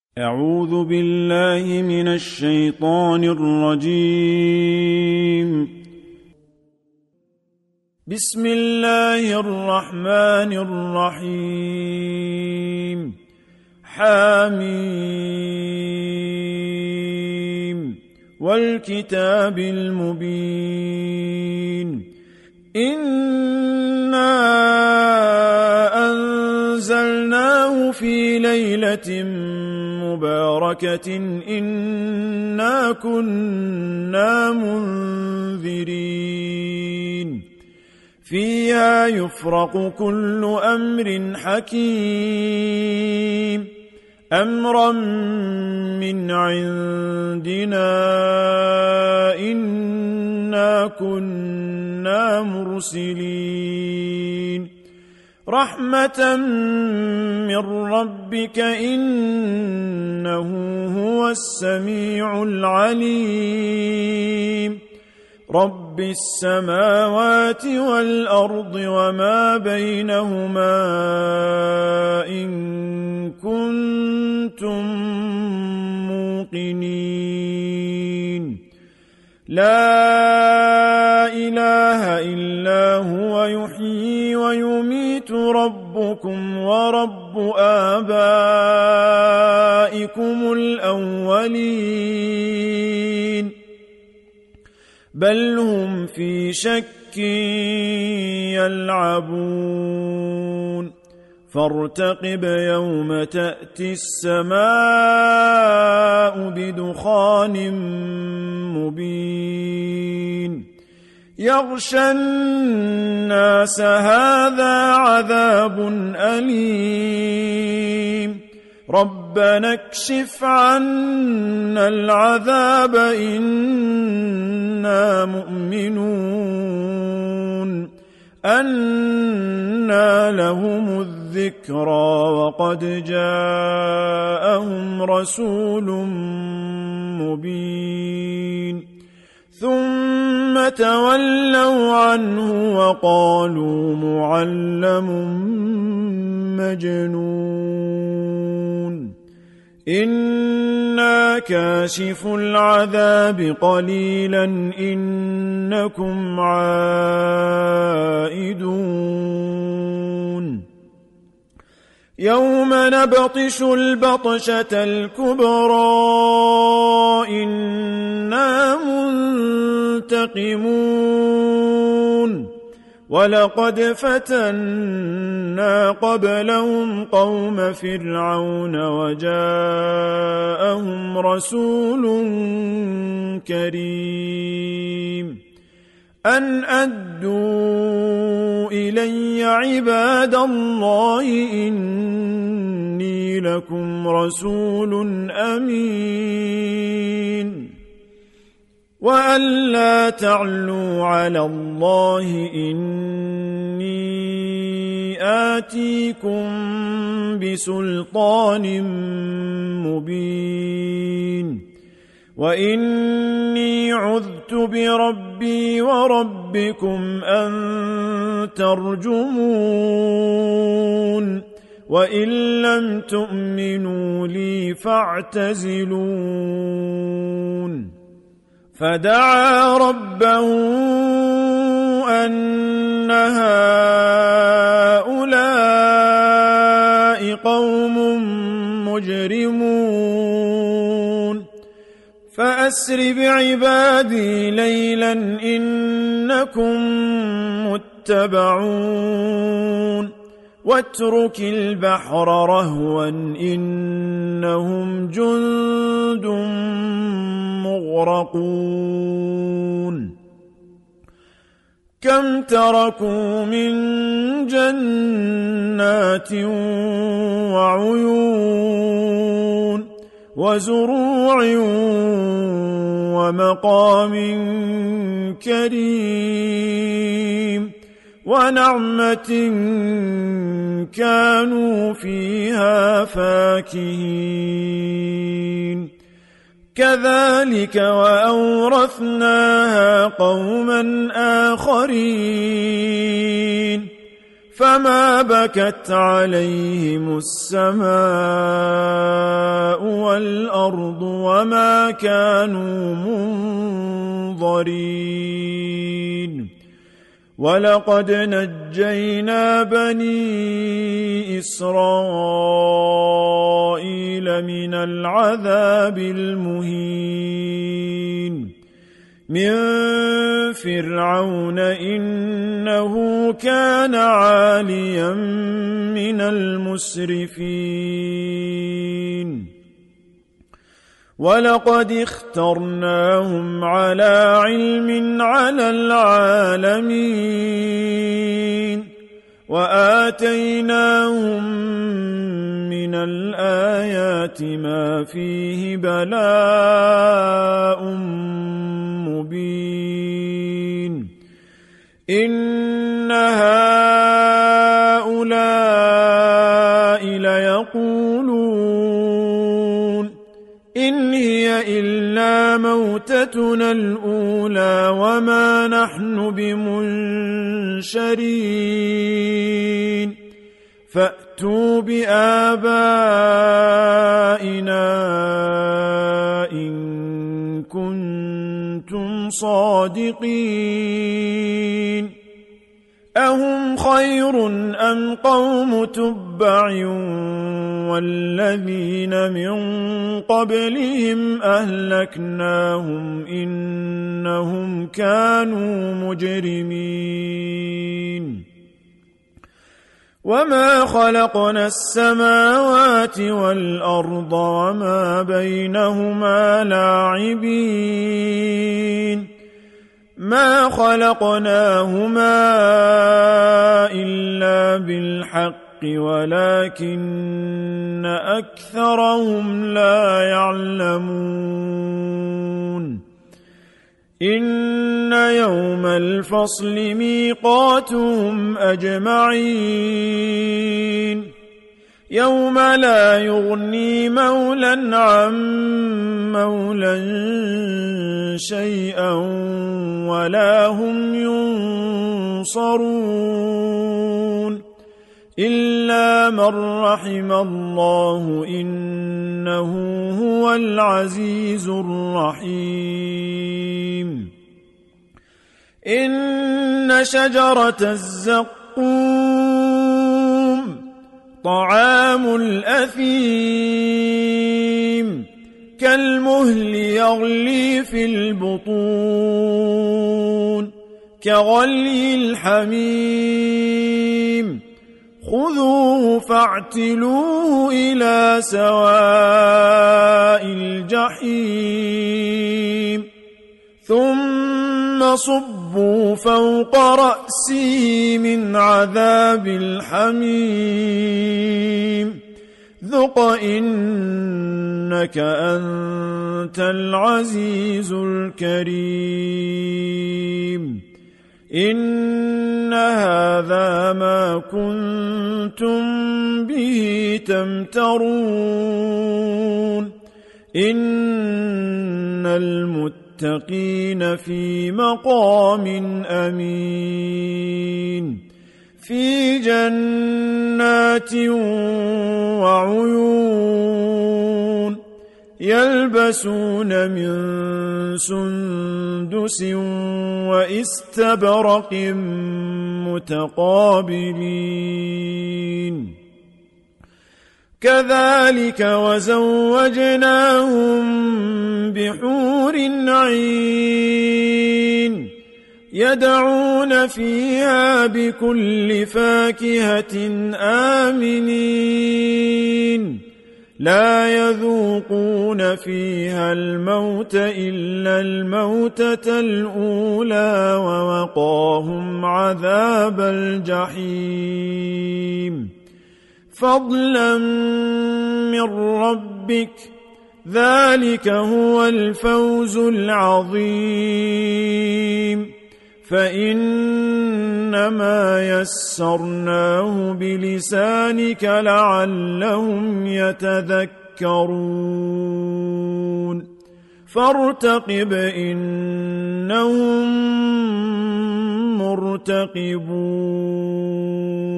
أعوذ بالله من الشيطان الرجيم. بسم الله الرحمن الرحيم. حميم والكتاب المبين. إنا أنزلناه في ليلة مباركة إنا كنا منذرين فيها يفرق كل أمر حكيم أمرا من عندنا إنا كنا مرسلين رحمة من ربك إنه هو السميع العليم رب السماوات والأرض وما بينهما إن كنتم موقنين لا إله إلا هو يحيي ويميت ربكم ورب آبائكم الأولين بل هم في شك يلعبون فارتقب يوم تأتي السماء بدخان مبين يغشى الناس هذا عذاب أليم ربنا اكشف عنا العذاب إنا مؤمنون أنى لهم الذكرى وقد جاءهم رسول مبين ثم تولوا عنه وقالوا معلم مجنون إنا كاشف العذاب قليلا إنكم عائدون يوم نبطش البطشة الكبرى إنا منتقمون ولقد فتنا قبلهم قوم فرعون وجاءهم رسول كريم أن أدوا إلي عباد الله إني لكم رسول أمين وأن لا تعلوا على الله إني آتيكم بسلطان مبين وإني عذت بربي وربكم أن ترجمون وإن لم تؤمنوا لي فاعتزلون فدعا ربه أن هؤلاء قوم مجرمون فأسر بعبادي ليلا إنكم متبعون واترك البحر رهوا إنهم جند مغرقون كم تركوا من جنات وعيون وزروع ومقام كريم ونعمة كانوا فيها فاكهين كذلك وأورثناها قوما آخرين فما بكت عليهم السماء والأرض وما كانوا منظرين ولقد نجينا بني إسرائيل من العذاب المهين من فرعون إنه كان عاليا من المسرفين ولقد اخترناهم على علم على العالمين وآتيناهم من الآيات ما فيه بلاء مبين إن هؤلاء ليقولون إن هي إلا موتتنا الأولى وما نحن بمنشرين فأتوا بآبائنا إن كنتم صادقين أهم خير أم قوم تبع والذين من قبلهم أهلكناهم إنهم كانوا مجرمين وما خلقنا السماوات والأرض وما بينهما لاعبين ما خلقناهما إلا بالحق ولكن أكثرهم لا يعلمون إن يوم الفصل ميقاتهم أجمعين يوم لا يغني مولا عن مولا شيئا ولا هم ينصرون إلا من رحم الله إنه هو العزيز الرحيم إن شجرة الزقوم طعام الأثيم كالمهل يغلي في البطون كغلي الحميم خذوه فاعتلوه إلى سواء الجحيم ثم صبوا فوق رأسه من عذاب الحميم ذق إنك أنت العزيز الكريم إن هذا ما كنتم به تمترون إن المتقين في مقام أمين في جنات وعيون يلبسون من سندس واستبرق متقابلين كذلك وزوجناهم بحور عين يدعون فيها بكل فاكهة آمنين لا يذوقون فيها الموت إلا الموتة الأولى ووقاهم عذاب الجحيم فضلا من ربك ذلك هو الفوز العظيم فإنما يسرناه بلسانك لعلهم يتذكرون فارتقب إنهم مرتقبون